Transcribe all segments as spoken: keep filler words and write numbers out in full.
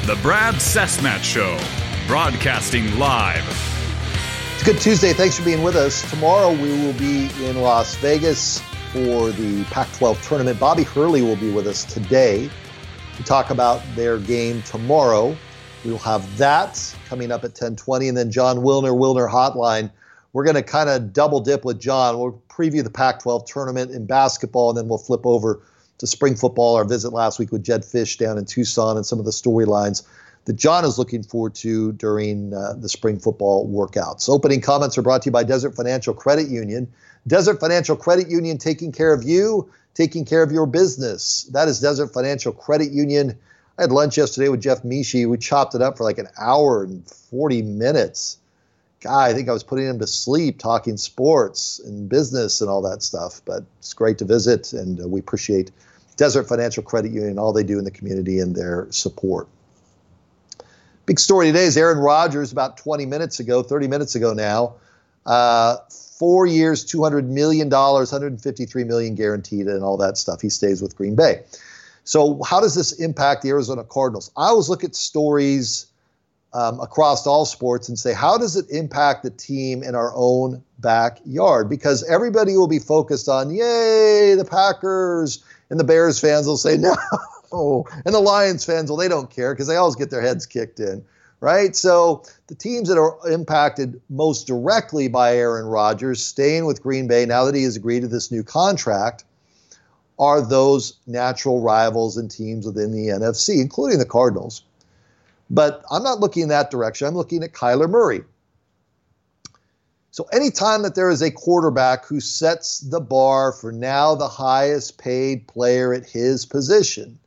The Brad Cessmat Show, broadcasting live. It's Good Tuesday. Thanks for being with us. Tomorrow we will be in Las Vegas for the Pac twelve tournament. Bobby Hurley will be with us today to talk about their game tomorrow. We will have that coming up at ten twenty, and then John Wilner, Wilner Hotline. We're going to kind of double dip with John. We'll preview the Pac twelve tournament in basketball, and then we'll flip over to spring football. Our visit last week with Jed Fish down in Tucson and some of the storylines that John is looking forward to during uh, the spring football workouts. Opening comments are brought to you by Desert Financial Credit Union. Desert Financial Credit Union, taking care of you, taking care of your business. That is Desert Financial Credit Union. I had lunch yesterday with Jeff Mishi. We chopped it up for like an hour and forty minutes. Guy, I think I was putting him to sleep talking sports and business and all that stuff. But it's great to visit, and uh, we appreciate Desert Financial Credit Union, all they do in the community and their support. Big story today is Aaron Rodgers, about twenty minutes ago, thirty minutes ago now, uh, four years, two hundred million dollars, one hundred fifty-three million dollars guaranteed and all that stuff. He stays with Green Bay. So how does this impact the Arizona Cardinals? I always look at stories um, across all sports and say, how does it impact the team in our own backyard? Because everybody will be focused on, yay, the Packers, and the Bears fans will say, no. And the Lions fans, well, they don't care because they always get their heads kicked in, right? So the teams that are impacted most directly by Aaron Rodgers staying with Green Bay now that he has agreed to this new contract are those natural rivals and teams within the N F C, including the Cardinals. But I'm not looking in that direction. I'm looking at Kyler Murray. So anytime that there is a quarterback who sets the bar for now the highest paid player at his position,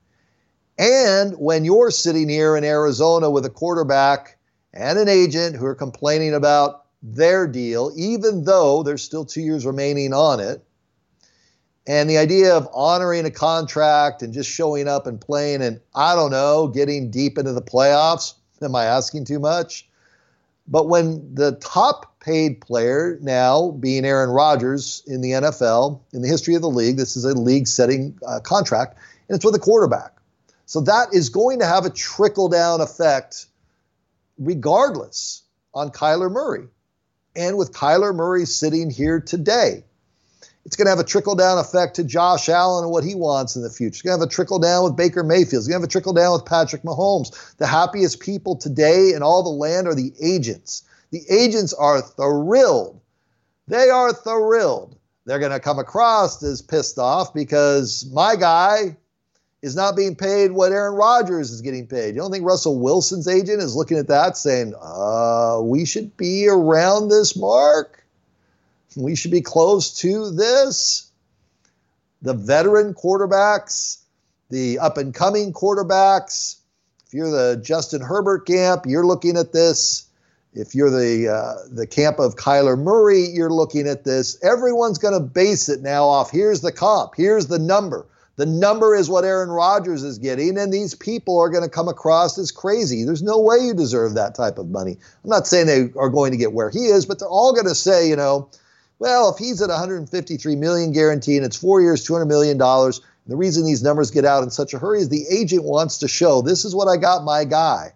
and when you're sitting here in Arizona with a quarterback and an agent who are complaining about their deal, even though there's still two years remaining on it, and the idea of honoring a contract and just showing up and playing and, I don't know, getting deep into the playoffs, am I asking too much? But when the top paid player now being Aaron Rodgers in the N F L, in the history of the league, this is a league-setting uh, contract, and it's with a quarterback. So that is going to have a trickle-down effect regardless on Kyler Murray. And with Kyler Murray sitting here today, it's going to have a trickle-down effect to Josh Allen and what he wants in the future. It's going to have a trickle-down with Baker Mayfield. It's going to have a trickle-down with Patrick Mahomes. The happiest people today in all the land are the agents. The agents are thrilled. They are thrilled. They're going to come across as pissed off because my guy is not being paid what Aaron Rodgers is getting paid. You don't think Russell Wilson's agent is looking at that saying, uh, we should be around this mark? We should be close to this. The veteran quarterbacks, the up-and-coming quarterbacks. If you're the Justin Herbert camp, you're looking at this. If you're the uh, the camp of Kyler Murray, you're looking at this. Everyone's going to base it now off, here's the comp, here's the number. The number is what Aaron Rodgers is getting, and these people are going to come across as crazy. There's no way you deserve that type of money. I'm not saying they are going to get where he is, but they're all going to say, you know, well, if he's at one hundred fifty-three million dollars guarantee and it's four years, two hundred million dollars, the reason these numbers get out in such a hurry is the agent wants to show, this is what I got my guy.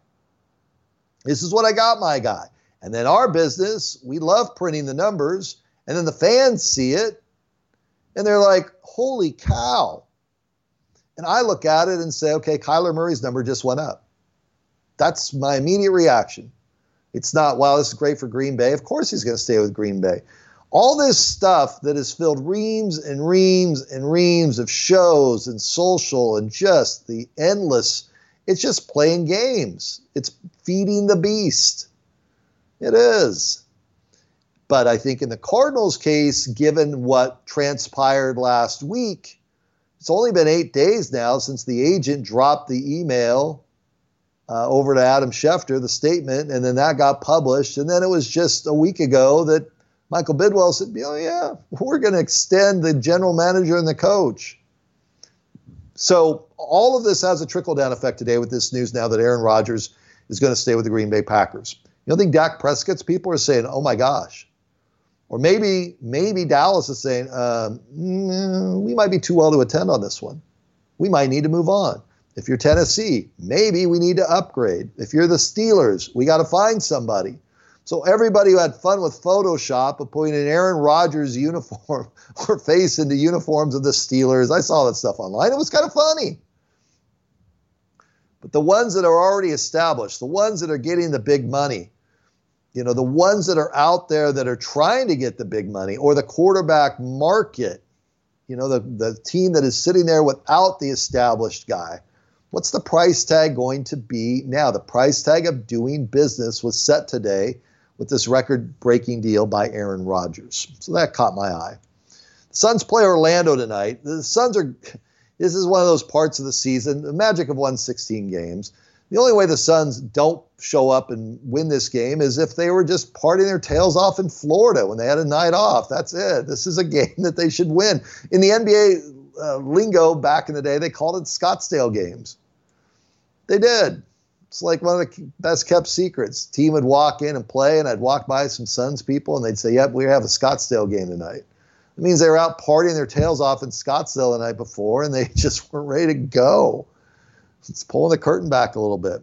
This is what I got my guy. And then our business, we love printing the numbers, and then the fans see it, and they're like, holy cow. And I look at it and say, okay, Kyler Murray's number just went up. That's my immediate reaction. It's not, wow, this is great for Green Bay. Of course he's going to stay with Green Bay. All this stuff that has filled reams and reams and reams of shows and social and just the endless, it's just playing games. It's feeding the beast. It is. But I think in the Cardinals' case, given what transpired last week, it's only been eight days now since the agent dropped the email uh, over to Adam Schefter, the statement, and then that got published. And then it was just a week ago that Michael Bidwell said, oh, yeah, we're going to extend the general manager and the coach. So all of this has a trickle-down effect today with this news now that Aaron Rodgers is going to stay with the Green Bay Packers. You don't think Dak Prescott's people are saying, oh, my gosh. Or maybe maybe Dallas is saying, um, mm, we might be too well to attend on this one. We might need to move on. If you're Tennessee, maybe we need to upgrade. If you're the Steelers, we got to find somebody. So everybody who had fun with Photoshop of putting an Aaron Rodgers uniform or face into uniforms of the Steelers, I saw that stuff online. It was kind of funny. But the ones that are already established, the ones that are getting the big money, you know, the ones that are out there that are trying to get the big money, or the quarterback market, you know, the, the team that is sitting there without the established guy, what's the price tag going to be now? The price tag of doing business was set today with this record-breaking deal by Aaron Rodgers. So that caught my eye. The Suns play Orlando tonight. The Suns are, this is one of those parts of the season, the magic of won sixteen games. The only way the Suns don't show up and win this game is if they were just partying their tails off in Florida when they had a night off. That's it. This is a game that they should win. In the N B A uh, lingo back in the day, they called it Scottsdale games. They did. It's like one of the best kept secrets. Team would walk in and play, and I'd walk by some Suns people, and they'd say, yep, we have a Scottsdale game tonight. It means they were out partying their tails off in Scottsdale the night before, and they just weren't ready to go. It's pulling the curtain back a little bit.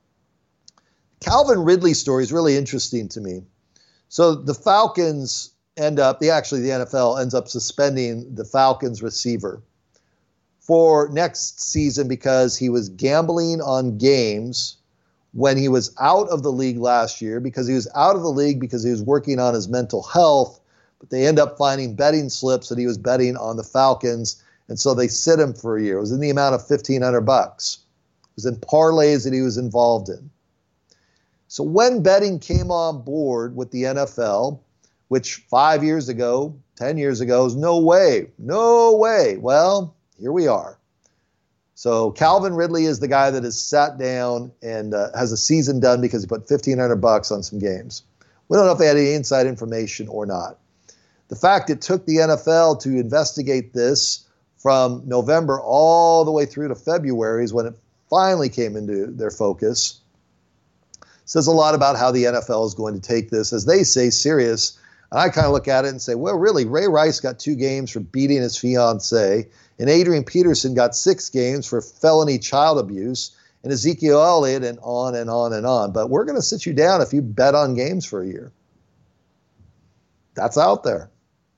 Calvin Ridley's story is really interesting to me. So the Falcons end up, the actually the N F L ends up suspending the Falcons receiver for next season because he was gambling on games when he was out of the league last year, because he was out of the league because he was working on his mental health, but they end up finding betting slips that he was betting on the Falcons, and so they sit him for a year. It was in the amount of fifteen hundred bucks. It was in parlays that he was involved in. So when betting came on board with the N F L, which five years ago, ten years ago, is no way, no way. Well, here we are. So Calvin Ridley is the guy that has sat down and uh, has a season done because he put fifteen hundred bucks on some games. We don't know if they had any inside information or not. The fact it took the N F L to investigate this from November all the way through to February is when it finally came into their focus. Says a lot about how the N F L is going to take this, as they say, serious. And I kind of look at it and say, well, really, Ray Rice got two games for beating his fiancée, and Adrian Peterson got six games for felony child abuse, and Ezekiel Elliott, and on and on and on. But we're going to sit you down if you bet on games for a year. That's out there.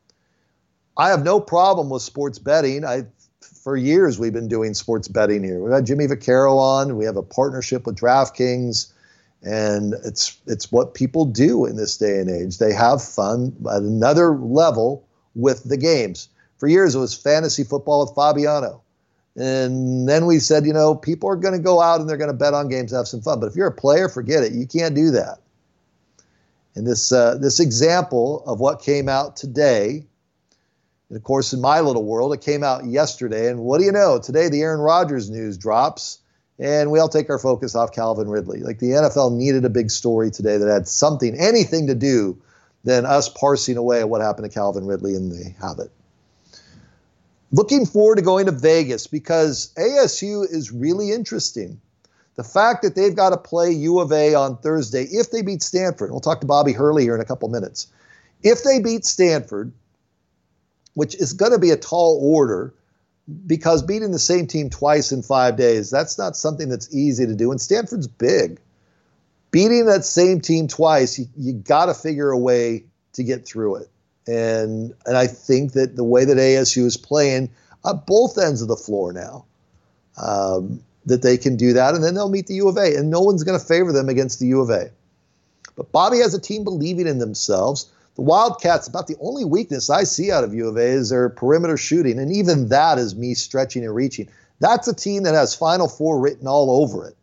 I have no problem with sports betting. I, for years, we've been doing sports betting here. We've had Jimmy Vaccaro on. We have a partnership with DraftKings. And it's it's what people do in this day and age. They have fun at another level with the games. For years, it was fantasy football with Fabiano. And then we said, you know, people are going to go out and they're going to bet on games and have some fun. But if you're a player, forget it. You can't do that. And this uh, this example of what came out today, and of course, in my little world, it came out yesterday. And what do you know? Today, the Aaron Rodgers news drops. And we all take our focus off Calvin Ridley. Like the N F L needed a big story today that had something, anything to do than us parsing away what happened to Calvin Ridley, and they have it. Looking forward to going to Vegas because A S U is really interesting. The fact that they've got to play U of A on Thursday, if they beat Stanford, we'll talk to Bobby Hurley here in a couple minutes. If they beat Stanford, which is going to be a tall order, because beating the same team twice in five days, that's not something that's easy to do. And Stanford's big. Beating that same team twice, you, you got to figure a way to get through it. And and I think that the way that A S U is playing at both ends of the floor now, um, that they can do that. And then they'll meet the U of A. And no one's going to favor them against the U of A. But Bobby has a team believing in themselves. The Wildcats, about the only weakness I see out of U of A is their perimeter shooting, and even that is me stretching and reaching. That's a team that has Final Four written all over it.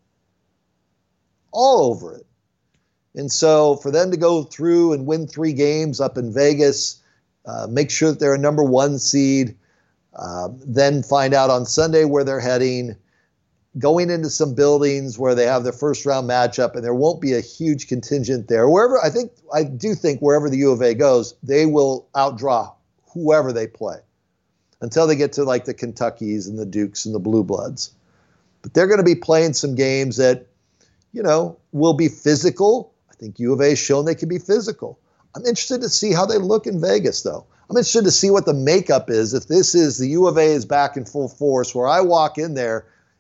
All over it. And so for them to go through and win three games up in Vegas, uh, make sure that they're a number one seed, uh, then find out on Sunday where they're heading, going into some buildings where they have their first round matchup, and there won't be a huge contingent there. Wherever I think, I do think wherever the U of A goes, they will outdraw whoever they play until they get to like the Kentuckys and the Dukes and the Blue Bloods. But they're going to be playing some games that, you know, will be physical. I think U of A has shown they can be physical. I'm interested to see how they look in Vegas, though. I'm interested to see what the makeup is. If this is the U of A is back in full force, where I walk in there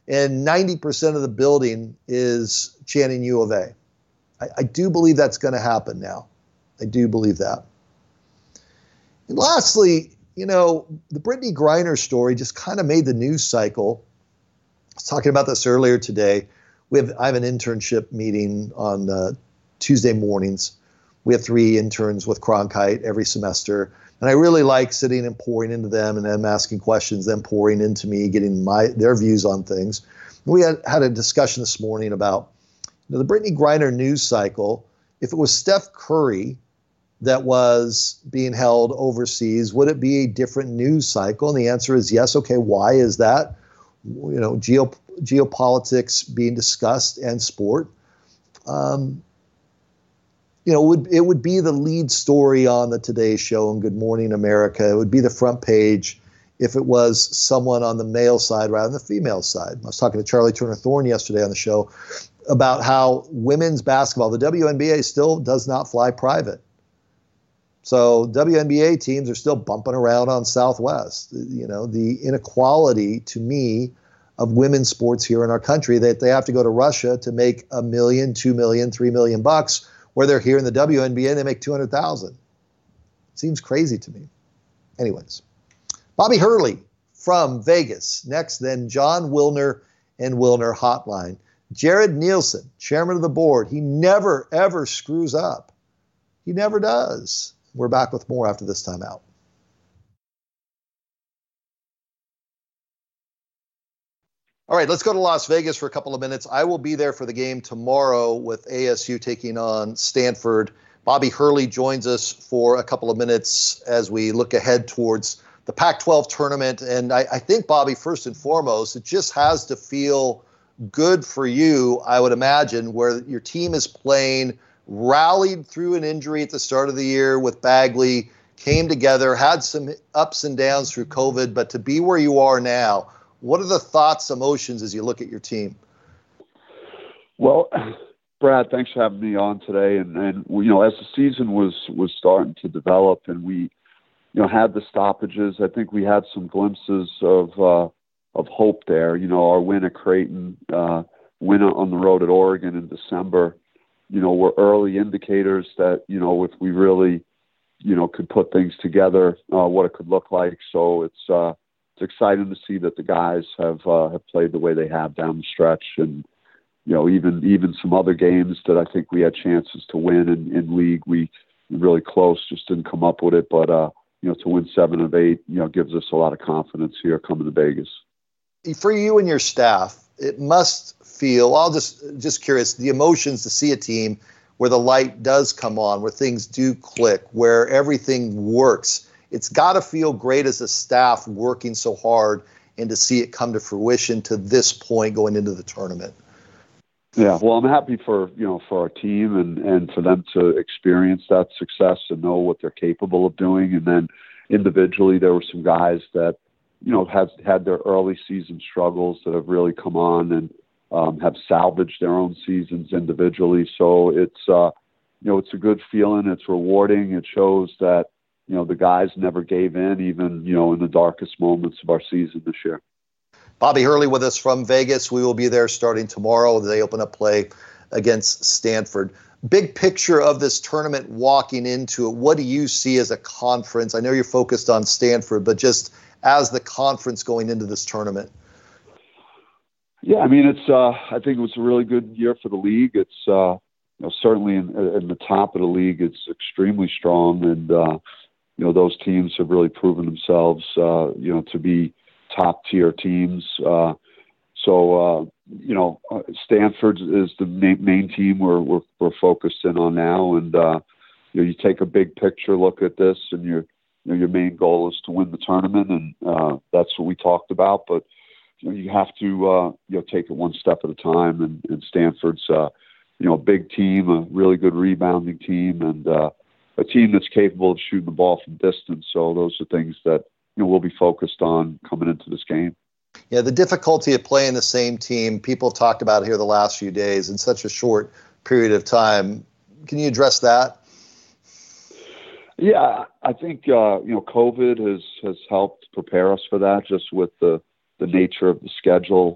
and ninety percent of the building is chanting U of A. I, I do believe that's going to happen now. I do believe that. And lastly, you know, the Brittney Griner story just kind of made the news cycle. I was talking about this earlier today. We have I have an internship meeting on uh, Tuesday mornings. We have three interns with Cronkite every semester. And I really like sitting and pouring into them and them asking questions, them pouring into me, getting my their views on things. And we had, had a discussion this morning about you know, the Brittney Griner news cycle. If it was Steph Curry that was being held overseas, would it be a different news cycle? And the answer is yes. Okay, why is that? You know, geo, geopolitics being discussed and sport. Um, you know, it would, it would be the lead story on the Today Show and Good Morning America. It would be the front page if it was someone on the male side rather than the female side. I was talking to Charlie Turner Thorne yesterday on the show about how women's basketball, the W N B A still does not fly private. So W N B A teams are still bumping around on Southwest. You know, the inequality to me of women's sports here in our country, that they have to go to Russia to make a million, two million, three million bucks, where they're here in the W N B A and they make two hundred thousand. Seems crazy to me. Anyways, Bobby Hurley from Vegas. Next, then John Wilner and Wilner Hotline. Jared Nielsen, chairman of the board. He never, ever screws up. He never does. We're back with more after this time out. All right, let's go to Las Vegas for a couple of minutes. I will be there for the game tomorrow with A S U taking on Stanford. Bobby Hurley joins us for a couple of minutes as we look ahead towards the Pac twelve tournament. And I, I think, Bobby, first and foremost, it just has to feel good for you, I would imagine, where your team is playing, rallied through an injury at the start of the year with Bagley, came together, had some ups and downs through COVID, but to be where you are now, what are the thoughts, emotions as you look at your team? Well, Brad, thanks for having me on today. And, and you know, as the season was was starting to develop and we, you know, had the stoppages, I think we had some glimpses of uh, of hope there. You know, our win at Creighton, uh, win on the road at Oregon in December, you know, were early indicators that, you know, if we really, you know, could put things together, uh, what it could look like. So it's uh, it's exciting to see that the guys have uh, have played the way they have down the stretch, and you know, even even some other games that I think we had chances to win in, in league, we really close, just didn't come up with it. But uh, you know, to win seven of eight, you know, gives us a lot of confidence here coming to Vegas. For you and your staff, it must feel, I'll just just curious, the emotions to see a team where the light does come on, where things do click, where everything works. It's got to feel great as a staff working so hard and to see it come to fruition to this point going into the tournament. Yeah, well, I'm happy for, you know, for our team and, and for them to experience that success and know what they're capable of doing. And then individually, there were some guys that, you know, have had their early season struggles that have really come on and um, have salvaged their own seasons individually. So it's, uh, you know, it's a good feeling. It's rewarding. It shows that, you know, the guys never gave in, even, you know, in the darkest moments of our season this year. Bobby Hurley with us from Vegas. We will be there starting tomorrow. They open up play against Stanford. Big picture of this tournament walking into it, what do you see as a conference? I know you're focused on Stanford, but just as the conference going into this tournament. Yeah, I mean, it's. Uh, I think it was a really good year for the league. It's uh, you know, certainly in, in the top of the league, it's extremely strong, and uh, you know, those teams have really proven themselves, uh, you know, to be top tier teams. Uh, so, uh, you know, Stanford is the main, main team we're, we're, we're focused in on now. And, uh, you know, you take a big picture look at this, and your, you know, your main goal is to win the tournament. And, uh, that's what we talked about, but you know, you have to, uh, you know, take it one step at a time. And, and Stanford's, uh, you know, a big team, a really good rebounding team, and, uh, a team that's capable of shooting the ball from distance. So those are things that, you know, we'll be focused on coming into this game. Yeah, the difficulty of playing the same team, people have talked about here the last few days in such a short period of time. Can you address that? Yeah, I think, uh, you know, COVID has, has helped prepare us for that, just with the, the nature of the schedule.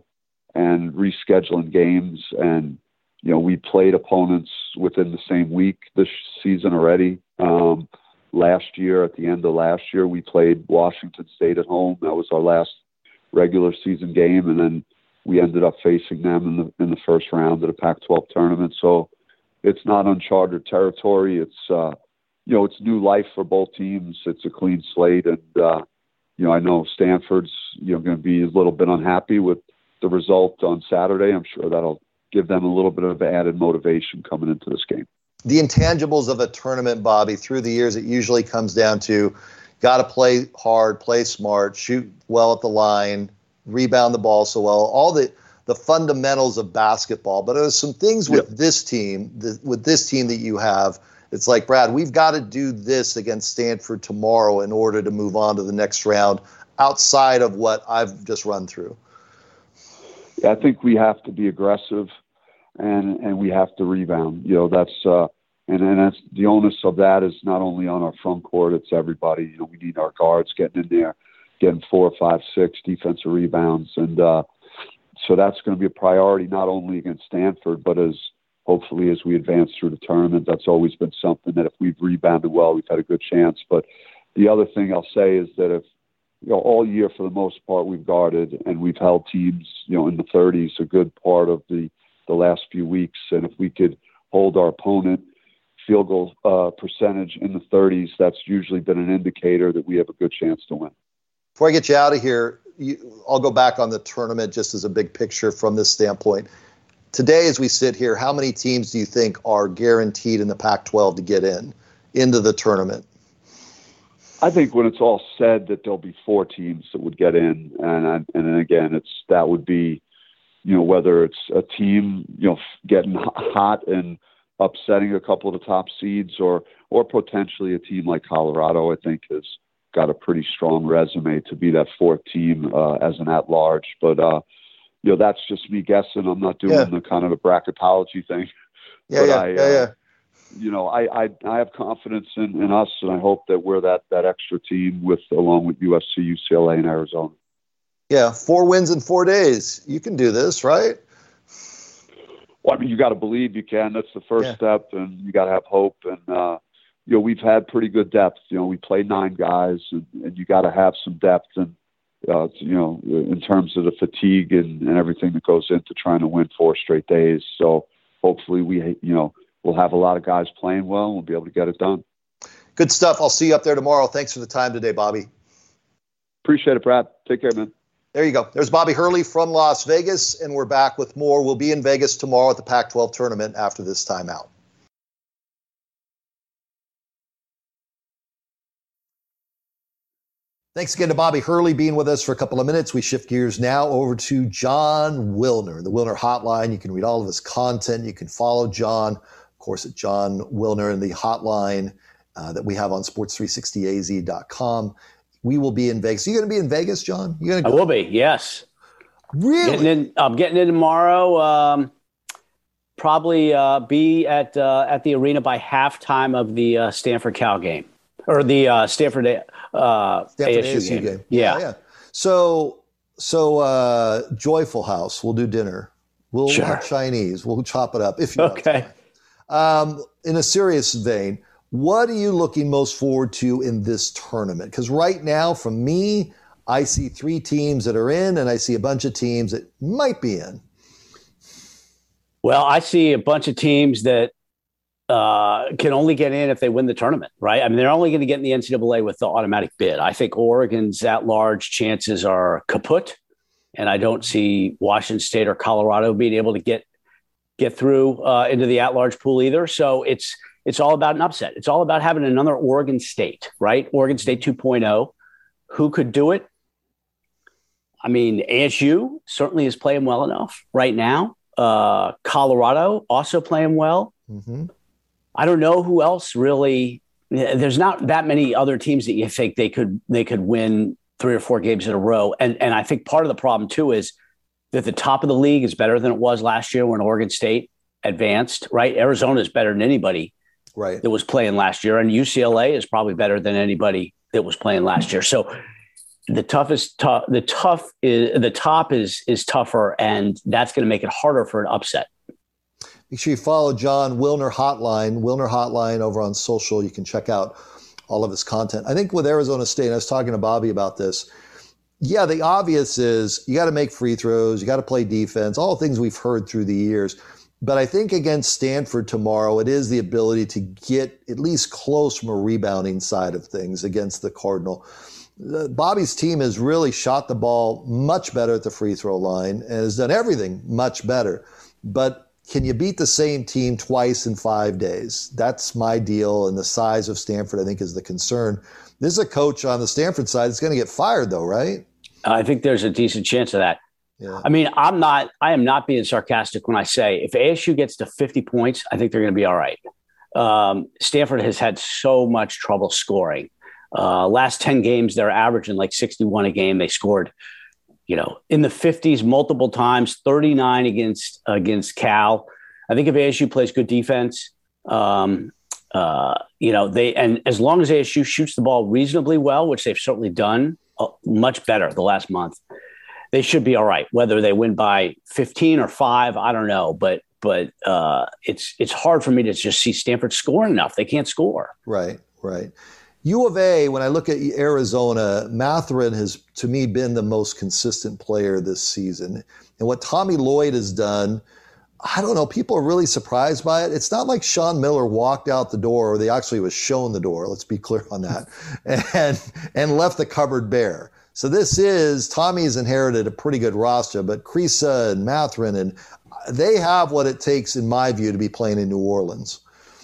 and rescheduling games. And, you know, we played opponents within the same week this season already. Um, last year, at the end of last year, we played Washington State at home. That was our last regular season game. And then we ended up facing them in the, in the first round of the Pac twelve tournament. So it's not uncharted territory. It's, uh, you know, it's new life for both teams. It's a clean slate. And, uh, you know, I know Stanford's, you know, going to be a little bit unhappy with the result on Saturday. I'm sure that'll give them a little bit of added motivation coming into this game. The intangibles of a tournament, Bobby, through the years, it usually comes down to got to play hard, play smart, shoot well at the line, rebound the ball so well, all the, the fundamentals of basketball. But there's some things with yep. this team, the, with this team that you have, it's like, Brad, we've got to do this against Stanford tomorrow in order to move on to the next round outside of what I've just run through. Yeah, I think we have to be aggressive and, and we have to rebound. You know, that's uh, and, and that's the onus of that is not only on our front court, it's everybody. You know, we need our guards getting in there, getting four, five, six defensive rebounds. And uh, so that's going to be a priority, not only against Stanford, but as hopefully as we advance through the tournament. That's always been something that if we've rebounded well, we've had a good chance. But the other thing I'll say is that if, you know, all year for the most part we've guarded and we've held teams, you know, in the thirties a good part of the, the last few weeks. And if we could hold our opponent field goal uh, percentage in the thirties, that's usually been an indicator that we have a good chance to win. Before I get you out of here, you, I'll go back on the tournament just as a big picture from this standpoint. Today, as we sit here, how many teams do you think are guaranteed in the Pac twelve to get in, into the tournament? I think when it's all said that there'll be four teams that would get in. And, and then again, it's, that would be, you know, whether it's a team, you know, getting hot and upsetting a couple of the top seeds or, or potentially a team like Colorado, I think has got a pretty strong resume to be that fourth team uh, as an at-large. But, uh, you know, that's just me guessing. I'm not doing yeah. the kind of the bracketology thing. Yeah, but yeah, I, yeah, uh, yeah. You know, I, I I have confidence in, in us, and I hope that we're that that extra team with along with U S C, U C L A, and Arizona. Yeah, four wins in four days. You can do this, right? Well, I mean, you got to believe you can. That's the first yeah. step, and you got to have hope. And uh, you know, we've had pretty good depth. You know, we play nine guys, and, and you got to have some depth. And uh, you know, in terms of the fatigue and, and everything that goes into trying to win four straight days. So hopefully, we you know. We'll have a lot of guys playing well, and we'll be able to get it done. Good stuff. I'll see you up there tomorrow. Thanks for the time today, Bobby. Appreciate it, Brad. Take care, man. There you go. There's Bobby Hurley from Las Vegas, and we're back with more. We'll be in Vegas tomorrow at the Pac twelve tournament after this timeout. Thanks again to Bobby Hurley being with us for a couple of minutes. We shift gears now over to Jon Wilner, the Wilner Hotline. You can read all of his content. You can follow Jon, of course, at Jon Wilner and the hotline uh, that we have on sports three sixty a z dot com. We will be in Vegas. Are you going to be in Vegas, Jon? You going to go? I will be, yes. Really? Getting in, I'm getting in tomorrow. Um, probably uh, be at uh, at the arena by halftime of the uh, Stanford Cal game. Or the uh, Stanford, uh, Stanford A S U, A S U game. game. Yeah. yeah, yeah. So, so uh, Joyful House. We'll do dinner. We'll sure. have Chinese. We'll chop it up if you okay. have time. Um, in a serious vein, what are you looking most forward to in this tournament? Because right now, from me, I see three teams that are in, and I see a bunch of teams that might be in. Well, I see a bunch of teams that Uh, can only get in if they win the tournament, right? I mean, they're only going to get in the N C double A with the automatic bid. I think Oregon's at-large chances are kaput, and I don't see Washington State or Colorado being able to get get through uh, into the at-large pool either. So it's it's all about an upset. It's all about having another Oregon State, right? Oregon State two point oh. Who could do it? I mean, A S U certainly is playing well enough right now. Uh, Colorado also playing well. Mm-hmm. I don't know who else really. There's not that many other teams that you think they could they could win three or four games in a row. And and I think part of the problem too is that the top of the league is better than it was last year when Oregon State advanced, right? Arizona is better than anybody right. that was playing last year. And U C L A is probably better than anybody that was playing last year. So the toughest, tough, the tough is the top is is tougher, and that's going to make it harder for an upset. Make sure you follow Jon Wilner Hotline, Wilner Hotline over on social. You can check out all of his content. I think with Arizona State, I was talking to Bobby about this. Yeah, the obvious is you got to make free throws, you got to play defense, all things we've heard through the years. But I think against Stanford tomorrow, it is the ability to get at least close from a rebounding side of things against the Cardinal. Bobby's team has really shot the ball much better at the free throw line and has done everything much better. But can you beat the same team twice in five days? That's my deal, and the size of Stanford, I think, is the concern. This is a coach on the Stanford side that's going to get fired, though, right? I think there's a decent chance of that. Yeah. I mean, I'm not, I am not being sarcastic when I say if A S U gets to fifty points, I think they're going to be all right. Um, Stanford has had so much trouble scoring. Uh, last ten games, they're averaging like sixty-one a game. They scored, you know, in the fifties multiple times, thirty-nine against, against Cal. I think if A S U plays good defense, um, uh, you know, they, and as long as A S U shoots the ball reasonably well, which they've certainly done uh, much better the last month, they should be all right. Whether they win by fifteen or five, I don't know. But but uh, it's it's hard for me to just see Stanford scoring enough. They can't score. Right, right. U of A, when I look at Arizona, Mathurin has, to me, been the most consistent player this season. And what Tommy Lloyd has done, I don't know, people are really surprised by it. It's not like Sean Miller walked out the door, or they actually was shown the door, let's be clear on that, and and left the cupboard bare. So this is, Tommy's inherited a pretty good roster, but Kriisa and Mathurin, and they have what it takes, in my view, to be playing in New Orleans.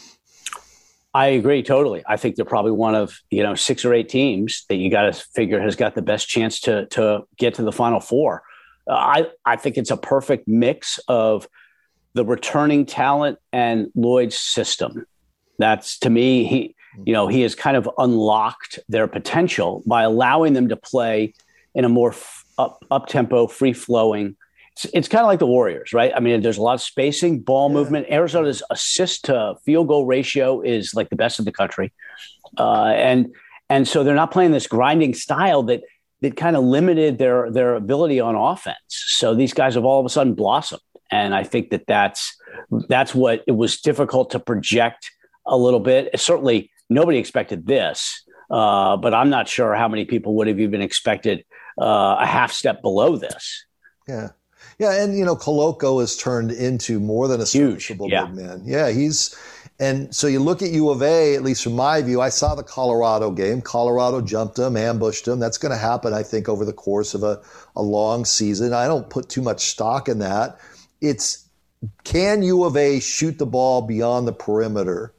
I agree totally. I think they're probably one of, you know, six or eight teams that you got to figure has got the best chance to to get to the Final Four. Uh, I, I think it's a perfect mix of the returning talent and Lloyd's system. That's, to me, he, you know, he has kind of unlocked their potential by allowing them to play in a more f- up, up-tempo, free-flowing. It's, it's kind of like the Warriors, right? I mean, there's a lot of spacing, ball yeah. movement. Arizona's assist to field goal ratio is like the best in the country. Uh, and and so they're not playing this grinding style that that kind of limited their, their ability on offense. So these guys have all of a sudden blossomed. And I think that that's, that's what it was difficult to project a little bit. Certainly nobody expected this, uh, but I'm not sure how many people would have even expected uh, a half step below this. Yeah. Yeah. And, you know, Koloko has turned into more than a serviceable yeah. big man. Yeah. He's, and so you look at U of A, at least from my view, I saw the Colorado game. Colorado jumped him, ambushed him. That's going to happen, I think, over the course of a, a long season. I don't put too much stock in that. It's, can U of A shoot the ball beyond the perimeter?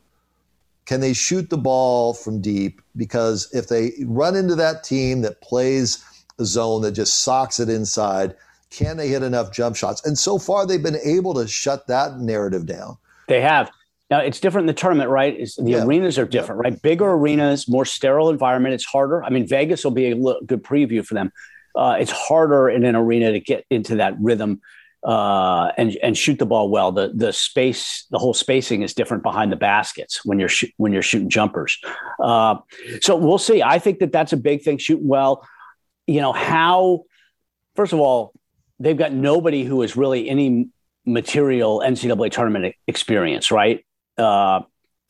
Can they shoot the ball from deep? Because if they run into that team that plays a zone that just socks it inside, can they hit enough jump shots? And so far, they've been able to shut that narrative down. They have. Now, it's different in the tournament, right? It's, the yeah. arenas are different, yeah. right? Bigger arenas, more sterile environment. It's harder. I mean, Vegas will be a l- good preview for them. Uh, it's harder in an arena to get into that rhythm uh, and and shoot the ball well. The the space, the whole spacing is different behind the baskets when you're sh- when you're shooting jumpers. Uh, so we'll see. I think that that's a big thing. Shooting well. You know how? First of all, they've got nobody who is really any material N C double A tournament experience, right? Uh,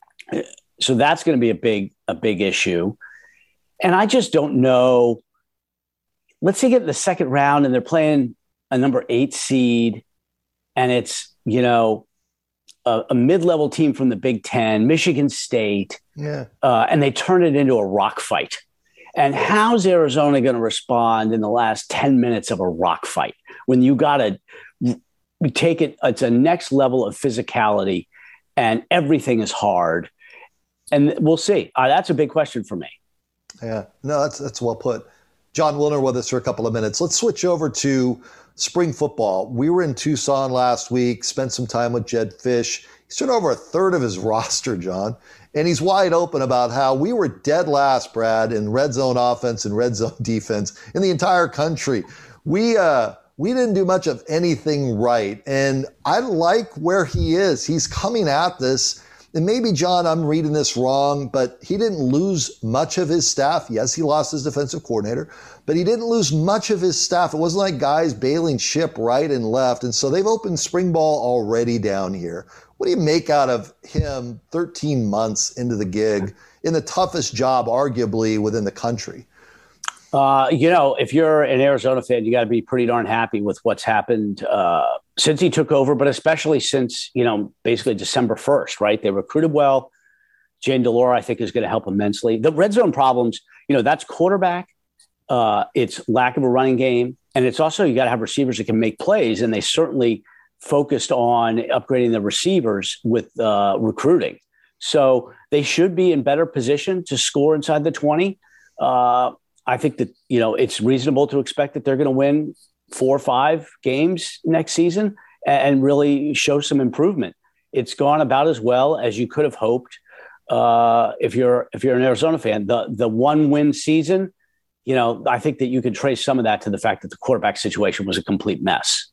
so that's going to be a big, a big issue. And I just don't know. Let's say get in the second round and they're playing a number eight seed and it's, you know, a, a mid-level team from the Big Ten, Michigan State, yeah, uh, and they turn it into a rock fight. And how's Arizona going to respond in the last ten minutes of a rock fight when you got to take it? It's a next level of physicality. And everything is hard. And we'll see. Uh, that's a big question for me. Yeah, no, that's that's well put. Jon Wilner with us for a couple of minutes. Let's switch over to spring football. We were in Tucson last week, spent some time with Jedd Fisch. He's turned over a third of his roster, John. And he's wide open about how we were dead last, Brad, in red zone offense and red zone defense in the entire country. We, uh, We didn't do much of anything right. And I like where he is. He's coming at this and maybe, John, I'm reading this wrong, but he didn't lose much of his staff. Yes, he lost his defensive coordinator, but he didn't lose much of his staff. It wasn't like guys bailing ship right and left. And so they've opened spring ball already down here. What do you make out of him thirteen months into the gig in the toughest job, arguably, within the country? Uh, you know, if you're an Arizona fan, you got to be pretty darn happy with what's happened uh, since he took over, but especially since, you know, basically December first, right? They recruited well. Jane DeLaura, I think, is going to help immensely. The red zone problems, you know, that's quarterback. Uh, it's lack of a running game. And it's also, you got to have receivers that can make plays. And they certainly focused on upgrading the receivers with uh, recruiting. So they should be in better position to score inside the twenty. Uh, I think that, you know, it's reasonable to expect that they're going to win four or five games next season and really show some improvement. It's gone about as well as you could have hoped. Uh, if you're if you're an Arizona fan, the the one win season, you know, I think that you could trace some of that to the fact that the quarterback situation was a complete mess.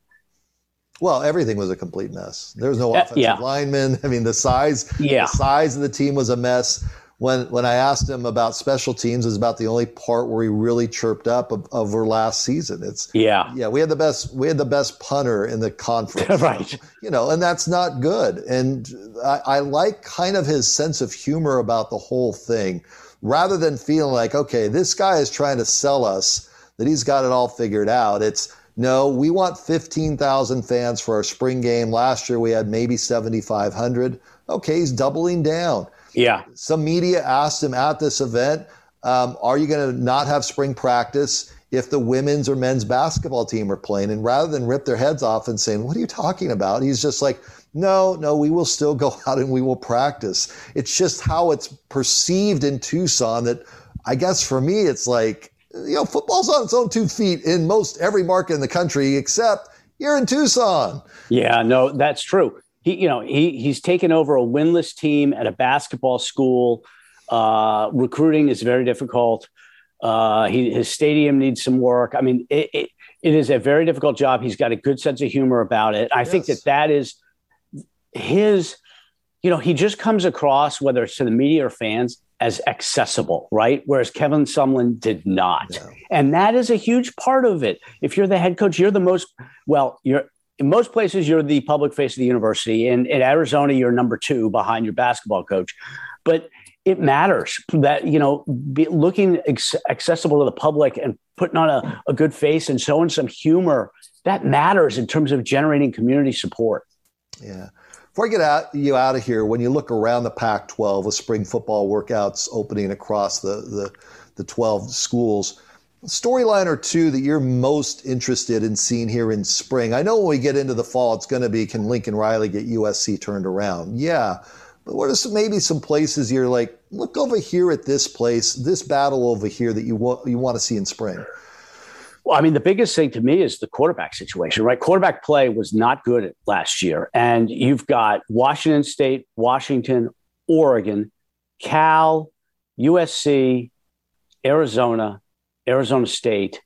Well, everything was a complete mess. There was no offensive yeah. lineman. I mean, the size, yeah. the size of the team was a mess. When when I asked him about special teams, it was about the only part where he really chirped up of, over last season. It's yeah, yeah. We had the best we had the best punter in the conference, right? So, you know, and that's not good. And I, I like kind of his sense of humor about the whole thing, rather than feeling like, okay, this guy is trying to sell us that he's got it all figured out. It's no, we want fifteen thousand fans for our spring game. Last year we had maybe seventy-five hundred. Okay, he's doubling down. Yeah. Some media asked him at this event, um, are you going to not have spring practice if the women's or men's basketball team are playing? And rather than rip their heads off and saying, what are you talking about? He's just like, no, no, we will still go out and we will practice. It's just how it's perceived in Tucson that I guess for me, it's like, you know, football's on its own two feet in most every market in the country, except you're in Tucson. Yeah, no, that's true. He, you know, he he's taken over a winless team at a basketball school. Uh, recruiting is very difficult. Uh, he, his stadium needs some work. I mean, it, it it is a very difficult job. He's got a good sense of humor about it. I yes. think that that is his. You know, he just comes across, whether it's to the media or fans, as accessible, right? Whereas Kevin Sumlin did not, yeah. and that is a huge part of it. If you're the head coach, you're the most well. You're In most places, you're the public face of the university. And in Arizona, you're number two behind your basketball coach. But it matters that, you know, be looking ex- accessible to the public and putting on a, a good face and showing some humor, that matters in terms of generating community support. Yeah. Before I get out, you out of here, when you look around the Pac twelve with spring football workouts opening across the, the, the twelve schools, storyline or two that you're most interested in seeing here in spring? I know when we get into the fall, it's going to be, can Lincoln Riley get U S C turned around? Yeah. But what are some, maybe some places you're like, look over here at this place, this battle over here that you want, you want to see in spring? Well, I mean, the biggest thing to me is the quarterback situation, right? Quarterback play was not good last year. And you've got Washington State, Washington, Oregon, Cal, U S C, Arizona, Arizona State,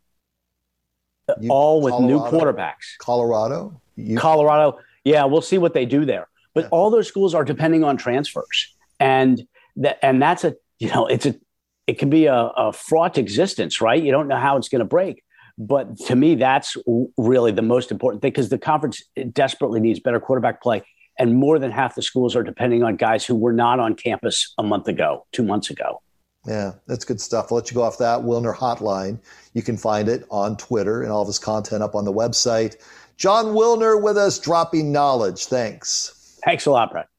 you, all with Colorado, new quarterbacks. Colorado? You, Colorado. Yeah, we'll see what they do there. But yeah. all those schools are depending on transfers. And that, and that's a, you know, it's a, it can be a, a fraught existence, right? You don't know how it's going to break. But to me, that's really the most important thing, because the conference desperately needs better quarterback play. And more than half the schools are depending on guys who were not on campus a month ago, two months ago. Yeah, that's good stuff. I'll let you go off that. Wilner Hotline. You can find it on Twitter and all of his content up on the website. Jon Wilner with us, dropping knowledge. Thanks. Thanks a lot, Brett.